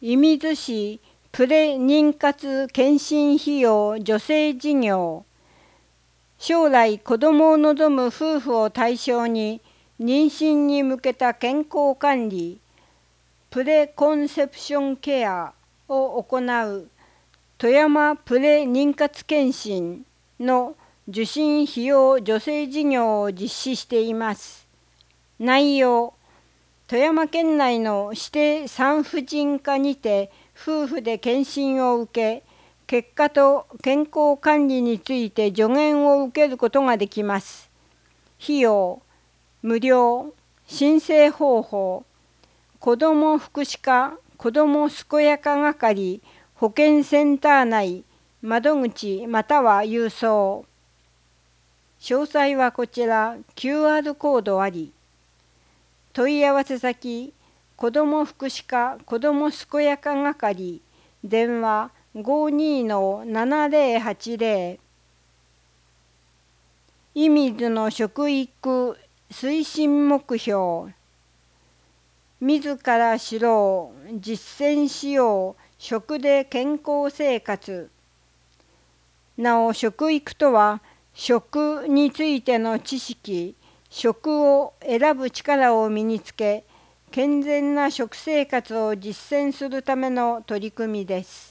射水市プレ妊活検診費用助成事業。将来子どもを望む夫婦を対象に妊娠に向けた健康管理、プレコンセプションケアを行う富山プレ妊活検診の受診費用助成事業を実施しています。内容、富山県内の指定産婦人科にて夫婦で検診を受け、結果と健康管理について助言を受けることができます。費用、無料。申請方法、子ども福祉課子ども健やか係保健センター内窓口または郵送。詳細はこちら QR コードあり。問い合わせ先、子ども福祉課子ども健やか係電話 52-7080。 射水の食育推進目標。自ら知ろう、実践しよう、食で健康生活。なお、食育とは、食についての知識、食を選ぶ力を身につけ、健全な食生活を実践するための取り組みです。